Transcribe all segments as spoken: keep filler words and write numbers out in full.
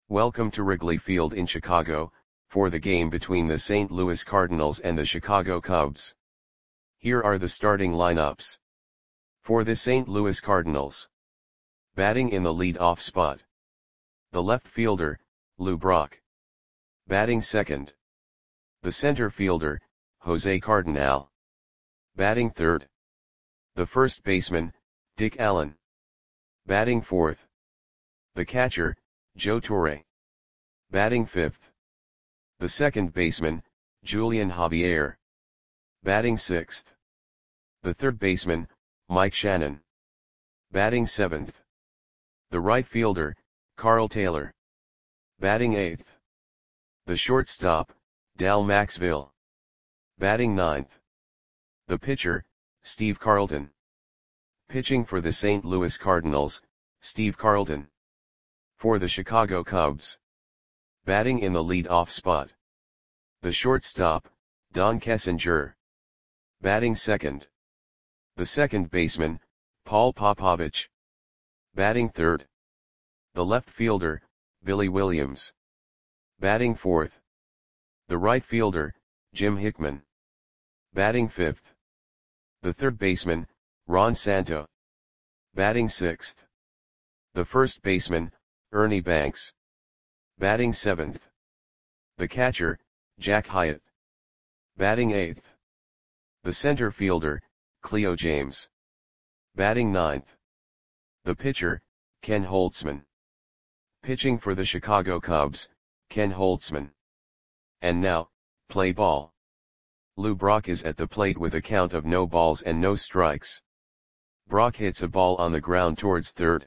Welcome to Wrigley Field in Chicago, for the game between the Saint Louis Cardinals and the Chicago Cubs. Here are the starting lineups. For the Saint Louis Cardinals. Batting in the lead-off spot. The left fielder, Lou Brock. Batting second. The center fielder, Jose Cardinal. Batting third. The first baseman, Dick Allen. Batting fourth. The catcher, Joe Torre. Batting fifth. The second baseman, Julian Javier. Batting sixth. The third baseman, Mike Shannon. Batting seventh. The right fielder, Carl Taylor. Batting eighth. The shortstop, Dal Maxville. Batting ninth. The pitcher, Steve Carlton. Pitching for the Saint Louis Cardinals, Steve Carlton. For the Chicago Cubs. Batting in the lead-off spot. The shortstop, Don Kessinger. Batting second. The second baseman, Paul Popovich. Batting third. The left fielder, Billy Williams. Batting fourth. The right fielder, Jim Hickman. Batting fifth. The third baseman, Ron Santo. Batting sixth. The first baseman, Ernie Banks. Batting seventh. The catcher, Jack Hyatt. Batting eighth. The center fielder, Cleo James. Batting ninth. The pitcher, Ken Holtzman. Pitching for the Chicago Cubs, Ken Holtzman. And now, play ball. Lou Brock is at the plate with a count of no balls and no strikes. Brock hits a ball on the ground towards third.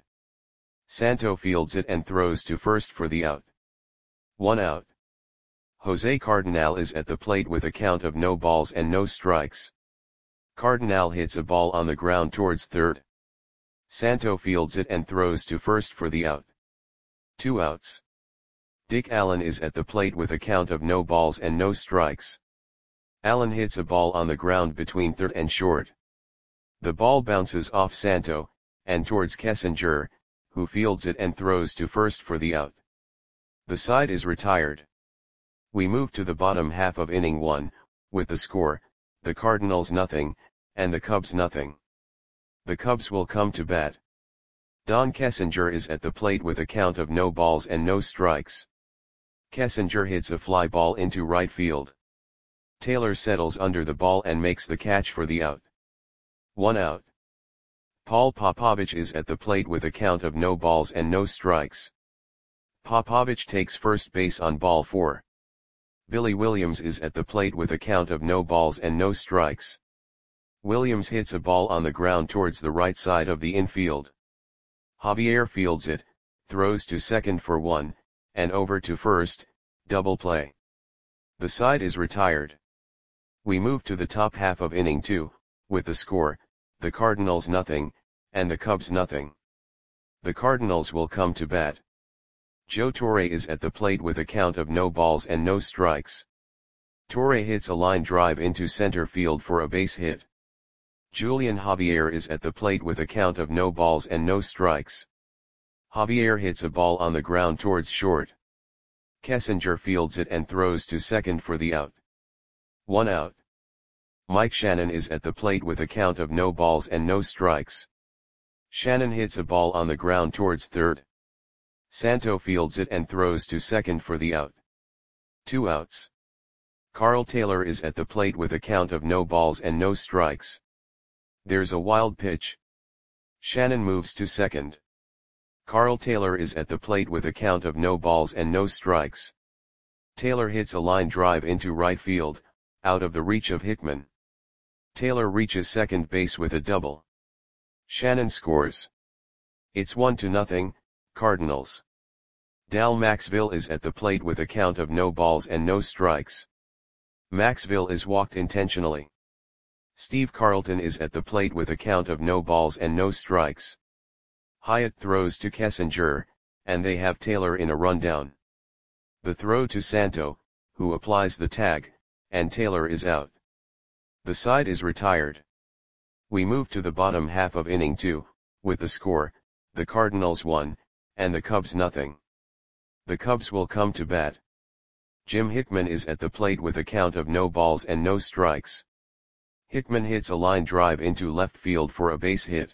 Santo fields it and throws to first for the out. One out. Jose Cardinal is at the plate with a count of no balls and no strikes. Cardinal hits a ball on the ground towards third. Santo fields it and throws to first for the out. Two outs. Dick Allen is at the plate with a count of no balls and no strikes. Allen hits a ball on the ground between third and short. The ball bounces off Santo, and towards Kessinger, who fields it and throws to first for the out. The side is retired. We move to the bottom half of inning one, with the score, the Cardinals nothing, and the Cubs nothing. The Cubs will come to bat. Don Kessinger is at the plate with a count of no balls and no strikes. Kessinger hits a fly ball into right field. Taylor settles under the ball and makes the catch for the out. One out. Paul Popovich is at the plate with a count of no balls and no strikes. Popovich takes first base on ball four. Billy Williams is at the plate with a count of no balls and no strikes. Williams hits a ball on the ground towards the right side of the infield. Javier fields it, throws to second for one, and over to first, double play. The side is retired. We move to the top half of inning two, with the score, the Cardinals nothing, and the Cubs nothing. The Cardinals will come to bat. Joe Torre is at the plate with a count of no balls and no strikes. Torre hits a line drive into center field for a base hit. Julian Javier is at the plate with a count of no balls and no strikes. Javier hits a ball on the ground towards short. Kessinger fields it and throws to second for the out. One out. Mike Shannon is at the plate with a count of no balls and no strikes. Shannon hits a ball on the ground towards third. Santo fields it and throws to second for the out. Two outs. Carl Taylor is at the plate with a count of no balls and no strikes. There's a wild pitch. Shannon moves to second. Carl Taylor is at the plate with a count of no balls and no strikes. Taylor hits a line drive into right field, out of the reach of Hickman. Taylor reaches second base with a double. Shannon scores. It's one to nothing, Cardinals. Dal Maxville is at the plate with a count of no balls and no strikes. Maxville is walked intentionally. Steve Carlton is at the plate with a count of no balls and no strikes. Hyatt throws to Kessinger, and they have Taylor in a rundown. The throw to Santo, who applies the tag, and Taylor is out. The side is retired. We move to the bottom half of inning two, with the score, the Cardinals one, and the Cubs nothing. The Cubs will come to bat. Jim Hickman is at the plate with a count of no balls and no strikes. Hickman hits a line drive into left field for a base hit.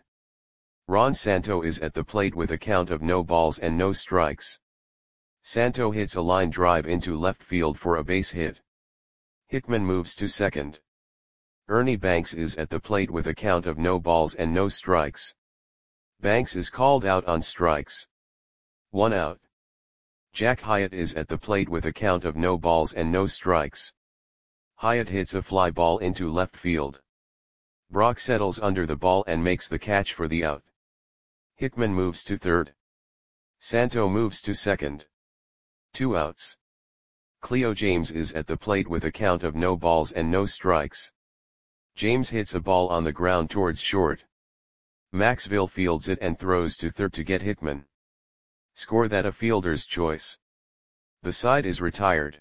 Ron Santo is at the plate with a count of no balls and no strikes. Santo hits a line drive into left field for a base hit. Hickman moves to second. Ernie Banks is at the plate with a count of no balls and no strikes. Banks is called out on strikes. One out. Jack Hyatt is at the plate with a count of no balls and no strikes. Hyatt hits a fly ball into left field. Brock settles under the ball and makes the catch for the out. Hickman moves to third. Santo moves to second. Two outs. Cleo James is at the plate with a count of no balls and no strikes. James hits a ball on the ground towards short. Maxville fields it and throws to third to get Hickman. Score that a fielder's choice. The side is retired.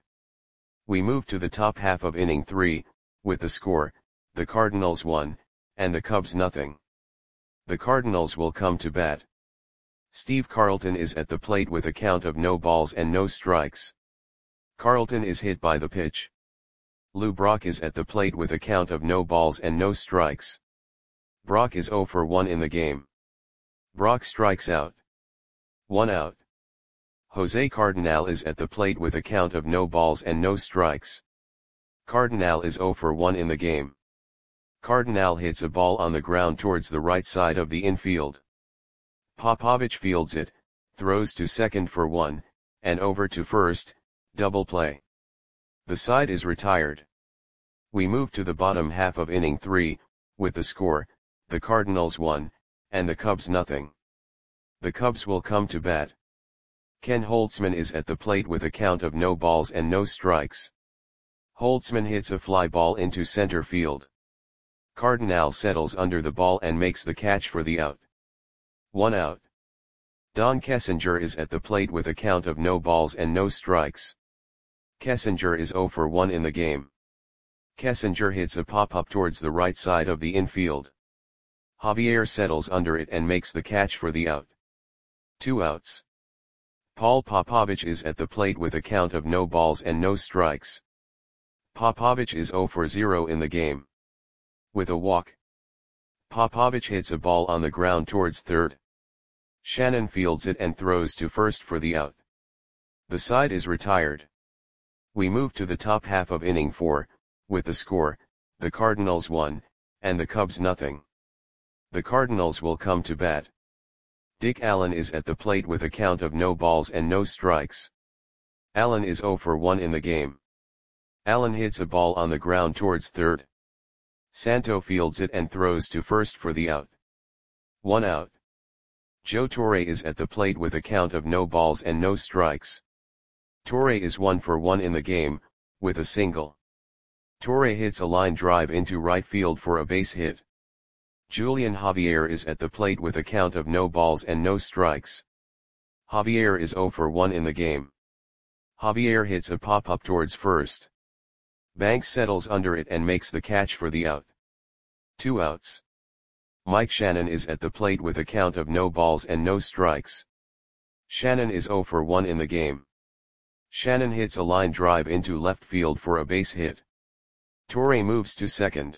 We move to the top half of inning three, with the score, the Cardinals one, and the Cubs nothing. The Cardinals will come to bat. Steve Carlton is at the plate with a count of no balls and no strikes. Carlton is hit by the pitch. Lou Brock is at the plate with a count of no balls and no strikes. Brock is zero for one in the game. Brock strikes out. One out. Jose Cardinal is at the plate with a count of no balls and no strikes. Cardinal is zero for one in the game. Cardinal hits a ball on the ground towards the right side of the infield. Popovich fields it, throws to second for one, and over to first, double play. The side is retired. We move to the bottom half of inning three, with the score, the Cardinals one, and the Cubs nothing. The Cubs will come to bat. Ken Holtzman is at the plate with a count of no balls and no strikes. Holtzman hits a fly ball into center field. Cardinal settles under the ball and makes the catch for the out. One out. Don Kessinger is at the plate with a count of no balls and no strikes. Kessinger is zero for one in the game. Kessinger hits a pop-up towards the right side of the infield. Javier settles under it and makes the catch for the out. Two outs. Paul Popovich is at the plate with a count of no balls and no strikes. Popovich is zero for zero in the game. With a walk. Popovich hits a ball on the ground towards third. Shannon fields it and throws to first for the out. The side is retired. We move to the top half of inning four, with the score, the Cardinals one, and the Cubs nothing. The Cardinals will come to bat. Dick Allen is at the plate with a count of no balls and no strikes. Allen is zero for one in the game. Allen hits a ball on the ground towards third. Santo fields it and throws to first for the out. One out. Joe Torre is at the plate with a count of no balls and no strikes. Torre is one for one in the game, with a single. Torre hits a line drive into right field for a base hit. Julian Javier is at the plate with a count of no balls and no strikes. Javier is zero for one in the game. Javier hits a pop-up towards first. Banks settles under it and makes the catch for the out. Two outs. Mike Shannon is at the plate with a count of no balls and no strikes. Shannon is zero for one in the game. Shannon hits a line drive into left field for a base hit. Torre moves to second.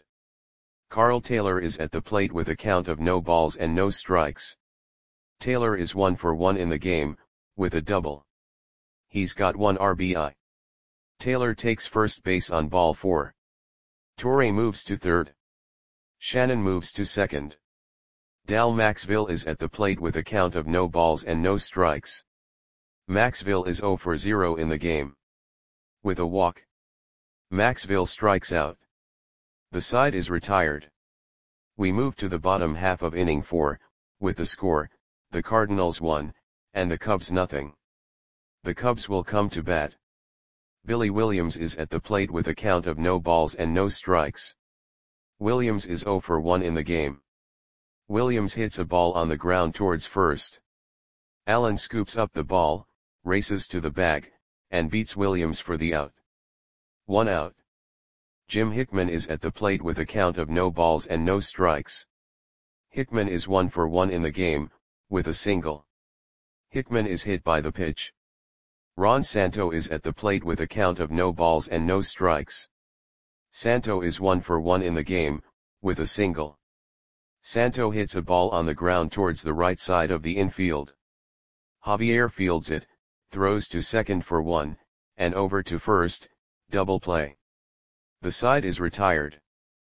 Carl Taylor is at the plate with a count of no balls and no strikes. Taylor is one for one in the game, with a double. He's got one R B I. Taylor takes first base on ball four. Torre moves to third. Shannon moves to second. Dal Maxville is at the plate with a count of no balls and no strikes. Maxville is zero for zero in the game. With a walk. Maxville strikes out. The side is retired. We move to the bottom half of inning four, with the score, the Cardinals one, and the Cubs nothing. The Cubs will come to bat. Billy Williams is at the plate with a count of no balls and no strikes. Williams is zero for one in the game. Williams hits a ball on the ground towards first. Allen scoops up the ball, races to the bag, and beats Williams for the out. One out. Jim Hickman is at the plate with a count of no balls and no strikes. Hickman is one for one in the game, with a single. Hickman is hit by the pitch. Ron Santo is at the plate with a count of no balls and no strikes. Santo is one for one in the game, with a single. Santo hits a ball on the ground towards the right side of the infield. Javier fields it, throws to second for one, and over to first, double play. The side is retired.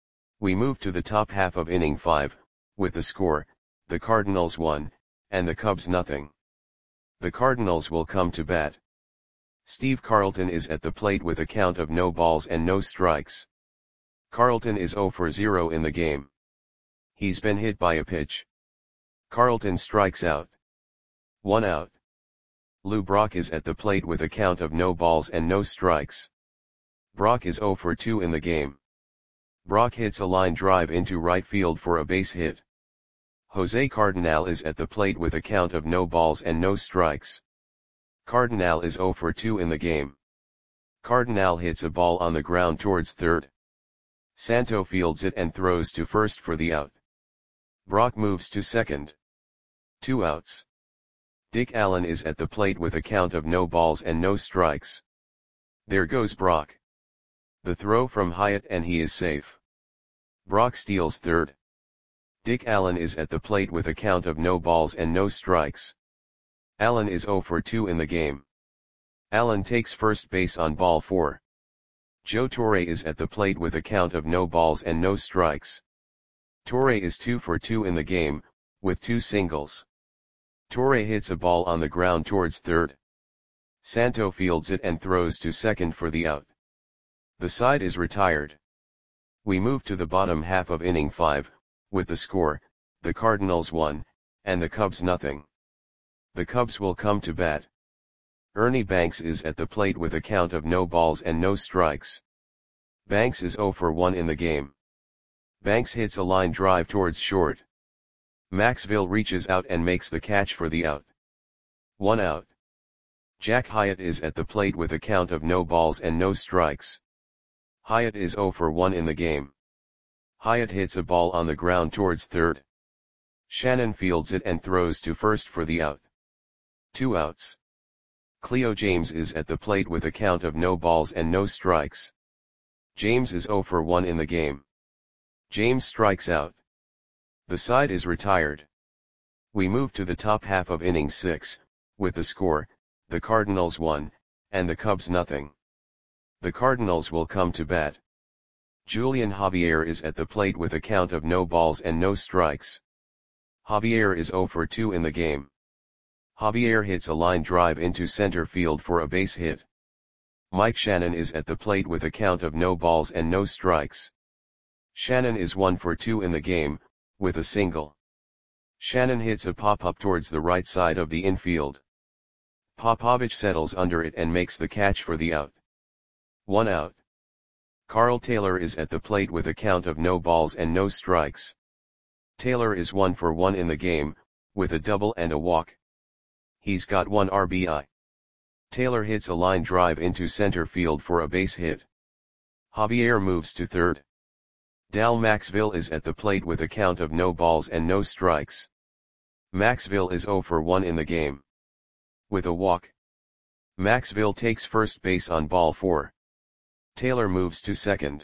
We move to the top half of inning five, with the score, the Cardinals one, and the Cubs nothing. The Cardinals will come to bat. Steve Carlton is at the plate with a count of no balls and no strikes. Carlton is zero for zero in the game. He's been hit by a pitch. Carlton strikes out. One out. Lou Brock is at the plate with a count of no balls and no strikes. Brock is zero for two in the game. Brock hits a line drive into right field for a base hit. Jose Cardinal is at the plate with a count of no balls and no strikes. Cardinal is zero for two in the game. Cardinal hits a ball on the ground towards third. Santo fields it and throws to first for the out. Brock moves to second. Two outs. Dick Allen is at the plate with a count of no balls and no strikes. There goes Brock. The throw from Hyatt and he is safe. Brock steals third. Dick Allen is at the plate with a count of no balls and no strikes. Allen is zero for two in the game. Allen takes first base on ball four. Joe Torre is at the plate with a count of no balls and no strikes. Torre is two for two in the game, with two singles. Torre hits a ball on the ground towards third. Santo fields it and throws to second for the out. The side is retired. We move to the bottom half of inning five, with the score, the Cardinals one, and the Cubs nothing. The Cubs will come to bat. Ernie Banks is at the plate with a count of no balls and no strikes. Banks is zero for one in the game. Banks hits a line drive towards short. Maxville reaches out and makes the catch for the out. One out. Jack Hyatt is at the plate with a count of no balls and no strikes. Hyatt is zero for one in the game. Hyatt hits a ball on the ground towards third. Shannon fields it and throws to first for the out. Two outs. Cleo James is at the plate with a count of no balls and no strikes. James is zero for one in the game. James strikes out. The side is retired. We move to the top half of inning six, with the score, the Cardinals one, and the Cubs nothing. The Cardinals will come to bat. Julian Javier is at the plate with a count of no balls and no strikes. Javier is zero for two in the game. Javier hits a line drive into center field for a base hit. Mike Shannon is at the plate with a count of no balls and no strikes. Shannon is one for two in the game, with a single. Shannon hits a pop-up towards the right side of the infield. Popovich settles under it and makes the catch for the out. One out. Carl Taylor is at the plate with a count of no balls and no strikes. Taylor is one for one in the game, with a double and a walk. He's got one R B I. Taylor hits a line drive into center field for a base hit. Javier moves to third. Dal Maxville is at the plate with a count of no balls and no strikes. Maxville is zero for one in the game. With a walk. Maxville takes first base on ball four. Taylor moves to second.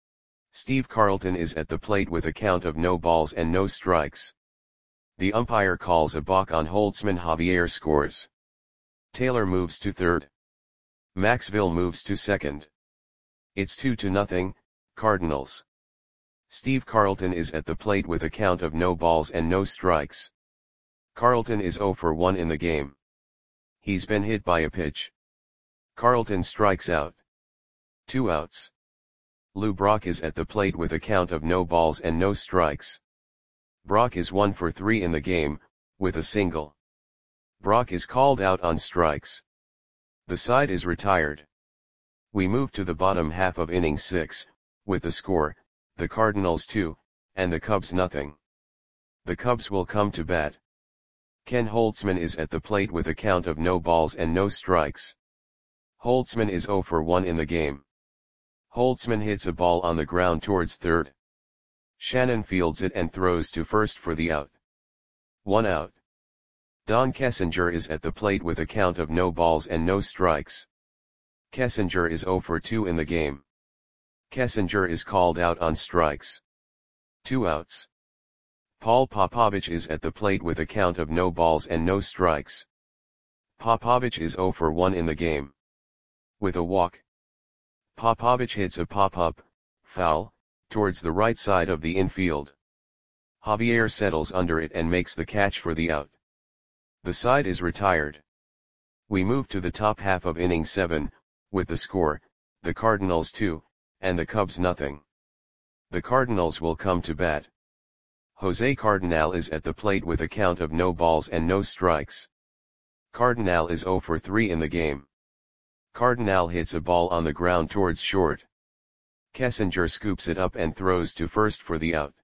Steve Carlton is at the plate with a count of no balls and no strikes. The umpire calls a balk on Holtzman. Javier scores. Taylor moves to third. Maxville moves to second. It's two to nothing, Cardinals. Steve Carlton is at the plate with a count of no balls and no strikes. Carlton is zero for one in the game. He's been hit by a pitch. Carlton strikes out. Two outs. Lou Brock is at the plate with a count of no balls and no strikes. Brock is one for three in the game, with a single. Brock is called out on strikes. The side is retired. We move to the bottom half of inning six, with the score, the Cardinals two, and the Cubs nothing. The Cubs will come to bat. Ken Holtzman is at the plate with a count of no balls and no strikes. Holtzman is zero for one in the game. Holtzman hits a ball on the ground towards third. Shannon fields it and throws to first for the out. One out. Don Kessinger is at the plate with a count of no balls and no strikes. Kessinger is zero for two in the game. Kessinger is called out on strikes. Two outs. Paul Popovich is at the plate with a count of no balls and no strikes. Popovich is zero for one in the game. With a walk. Popovich hits a pop-up, foul, towards the right side of the infield. Javier settles under it and makes the catch for the out. The side is retired. We move to the top half of inning seven, with the score, the Cardinals two, and the Cubs nothing. The Cardinals will come to bat. Jose Cardinal is at the plate with a count of no balls and no strikes. Cardinal is zero for three in the game. Cardinal hits a ball on the ground towards short. Kessinger scoops it up and throws to first for the out.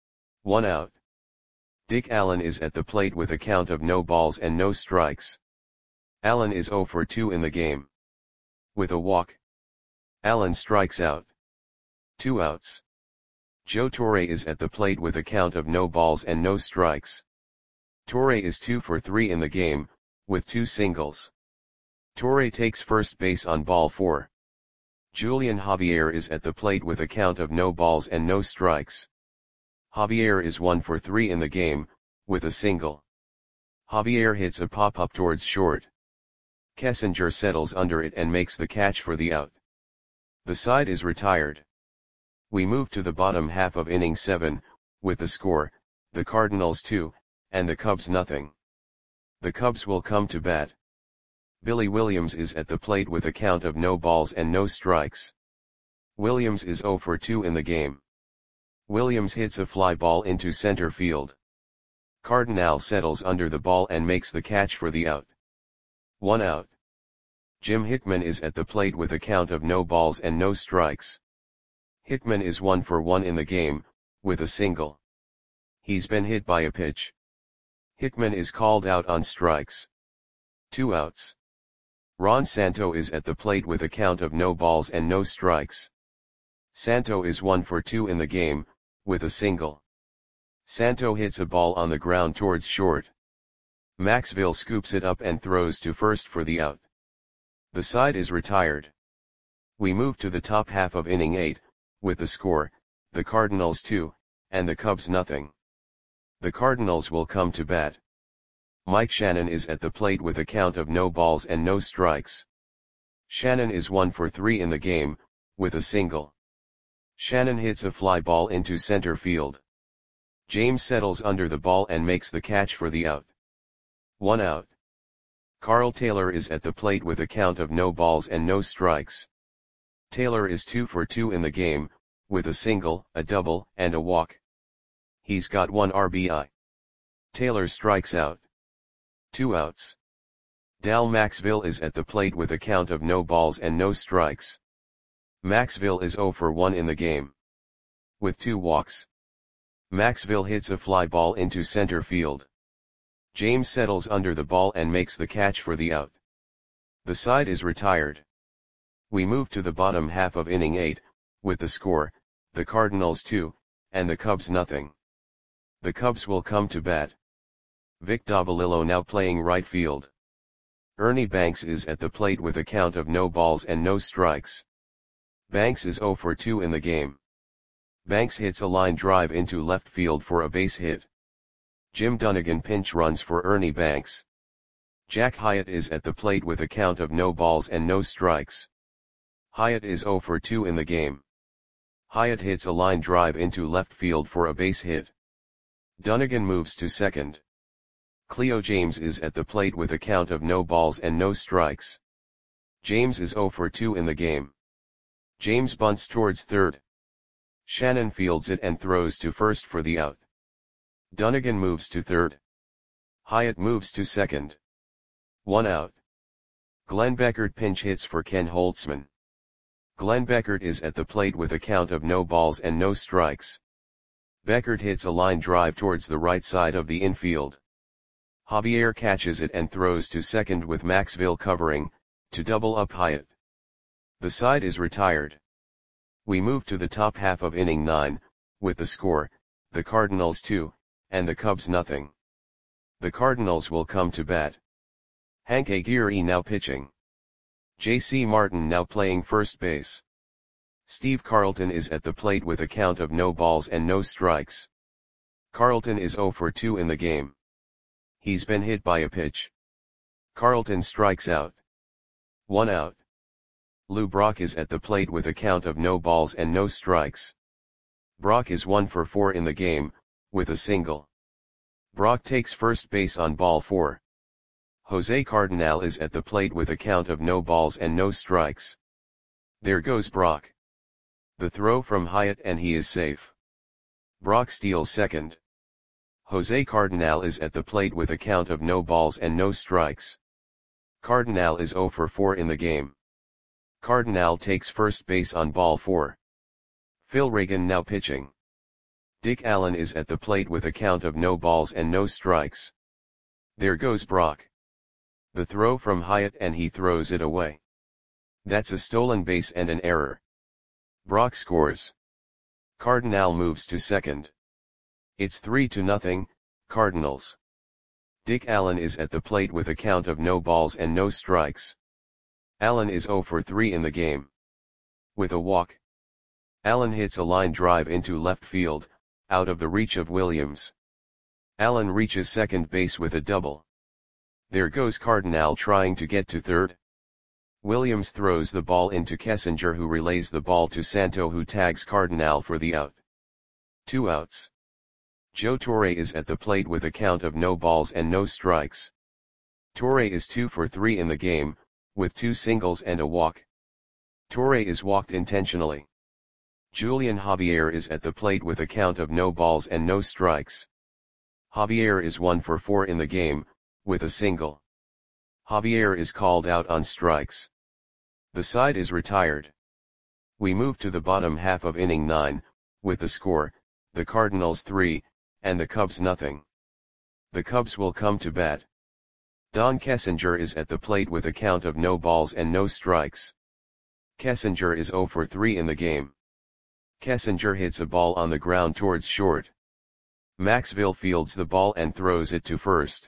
One out. Dick Allen is at the plate with a count of no balls and no strikes. Allen is zero for two in the game. With a walk. Allen strikes out. Two outs. Joe Torre is at the plate with a count of no balls and no strikes. Torre is two for three in the game, with two singles. Torre takes first base on ball four. Julian Javier is at the plate with a count of no balls and no strikes. Javier is one for three in the game, with a single. Javier hits a pop-up towards short. Kessinger settles under it and makes the catch for the out. The side is retired. We move to the bottom half of inning seven, with the score, the Cardinals two, and the Cubs nothing. The Cubs will come to bat. Billy Williams is at the plate with a count of no balls and no strikes. Williams is zero for two in the game. Williams hits a fly ball into center field. Cardinal settles under the ball and makes the catch for the out. One out. Jim Hickman is at the plate with a count of no balls and no strikes. Hickman is one for one in the game, with a single. He's been hit by a pitch. Hickman is called out on strikes. Two outs. Ron Santo is at the plate with a count of no balls and no strikes. Santo is one for two in the game, with a single. Santo hits a ball on the ground towards short. Maxville scoops it up and throws to first for the out. The side is retired. We move to the top half of inning eight, with the score, the Cardinals two, and the Cubs nothing. The Cardinals will come to bat. Mike Shannon is at the plate with a count of no balls and no strikes. Shannon is one for three in the game, with a single. Shannon hits a fly ball into center field. James settles under the ball and makes the catch for the out. One out. Carl Taylor is at the plate with a count of no balls and no strikes. Taylor is two for two in the game, with a single, a double, and a walk. He's got one R B I. Taylor strikes out. Two outs. Dal Maxville is at the plate with a count of no balls and no strikes. Maxville is zero for one in the game. With two walks. Maxville hits a fly ball into center field. James settles under the ball and makes the catch for the out. The side is retired. We move to the bottom half of inning eight, with the score, the Cardinals two, and the Cubs nothing. The Cubs will come to bat. Vic Davalillo now playing right field. Ernie Banks is at the plate with a count of no balls and no strikes. Banks is zero for two in the game. Banks hits a line drive into left field for a base hit. Jim Dunnigan pinch runs for Ernie Banks. Jack Hyatt is at the plate with a count of no balls and no strikes. Hyatt is zero for two in the game. Hyatt hits a line drive into left field for a base hit. Dunnigan moves to second. Cleo James is at the plate with a count of no balls and no strikes. James is zero for two in the game. James bunts towards third. Shannon fields it and throws to first for the out. Dunnigan moves to third. Hyatt moves to second. One out. Glenn Beckert pinch hits for Ken Holtzman. Glenn Beckert is at the plate with a count of no balls and no strikes. Beckert hits a line drive towards the right side of the infield. Javier catches it and throws to second with Maxville covering, to double up Hyatt. The side is retired. We move to the top half of inning nine, with the score, the Cardinals two, and the Cubs nothing. The Cardinals will come to bat. Hank Aguirre now pitching. J C Martin now playing first base. Steve Carlton is at the plate with a count of no balls and no strikes. Carlton is oh for two in the game. He's been hit by a pitch. Carlton strikes out. One out. Lou Brock is at the plate with a count of no balls and no strikes. Brock is one for four in the game, with a single. Brock takes first base on ball four. Jose Cardinal is at the plate with a count of no balls and no strikes. There goes Brock. The throw from Hyatt and he is safe. Brock steals second. Jose Cardinal is at the plate with a count of no balls and no strikes. Cardinal is oh for four in the game. Cardinal takes first base on ball four. Phil Reagan now pitching. Dick Allen is at the plate with a count of no balls and no strikes. There goes Brock. The throw from Hyatt and he throws it away. That's a stolen base and an error. Brock scores. Cardinal moves to second. It's three to nothing, Cardinals. Dick Allen is at the plate with a count of no balls and no strikes. Allen is oh for three in the game. With a walk. Allen hits a line drive into left field, out of the reach of Williams. Allen reaches second base with a double. There goes Cardinal trying to get to third. Williams throws the ball into Kessinger, who relays the ball to Santo, who tags Cardinal for the out. Two outs. Joe Torre is at the plate with a count of no balls and no strikes. Torre is two for three in the game, with two singles and a walk. Torre is walked intentionally. Julian Javier is at the plate with a count of no balls and no strikes. Javier is one for four in the game, with a single. Javier is called out on strikes. The side is retired. We move to the bottom half of inning nine, with the score, the Cardinals three, and the Cubs nothing. The Cubs will come to bat. Don Kessinger is at the plate with a count of no balls and no strikes. Kessinger is oh for three in the game. Kessinger hits a ball on the ground towards short. Maxville fields the ball and throws it to first.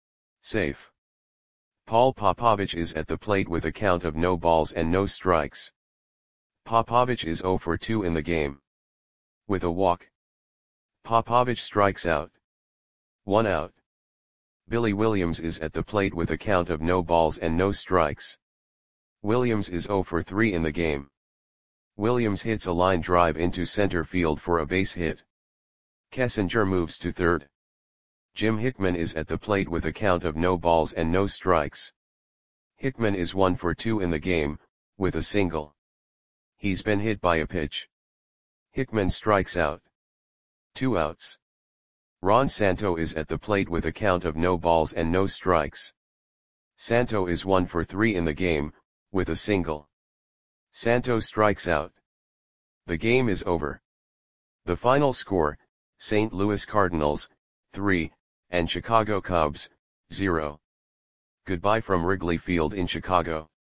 Safe. Paul Popovich is at the plate with a count of no balls and no strikes. Popovich is oh for two in the game. With a walk. Popovich strikes out. One out. Billy Williams is at the plate with a count of no balls and no strikes. Williams is oh for three in the game. Williams hits a line drive into center field for a base hit. Kessinger moves to third. Jim Hickman is at the plate with a count of no balls and no strikes. Hickman is one for two in the game, with a single. He's been hit by a pitch. Hickman strikes out. Two outs. Ron Santo is at the plate with a count of no balls and no strikes. Santo is one for three in the game, with a single. Santo strikes out. The game is over. The final score, Saint Louis Cardinals, three, and Chicago Cubs, zero. Goodbye from Wrigley Field in Chicago.